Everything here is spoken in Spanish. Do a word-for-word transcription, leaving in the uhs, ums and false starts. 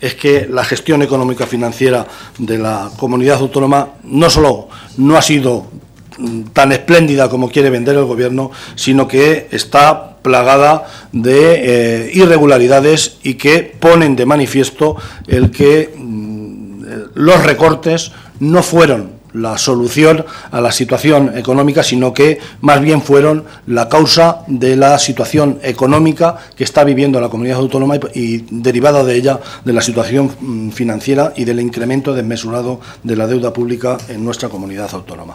es que la gestión económica financiera de la comunidad autónoma no solo no ha sido tan espléndida como quiere vender el Gobierno, sino que está plagada de eh, irregularidades y que ponen de manifiesto el que mm, los recortes no fueron la solución a la situación económica, sino que más bien fueron la causa de la situación económica que está viviendo la comunidad autónoma y, y derivada de ella de la situación mm, financiera y del incremento desmesurado de la deuda pública en nuestra comunidad autónoma.